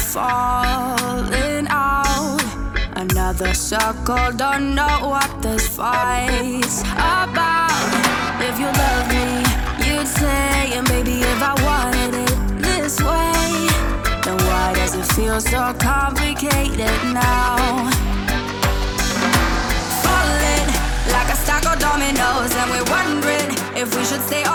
falling out. Another circle, don't know what this fight's about. If you love me, you'd say, and baby, if I wanted it this way, then why does it feel so complicated now? Falling like a stack of dominoes, and we're wondering if we should stay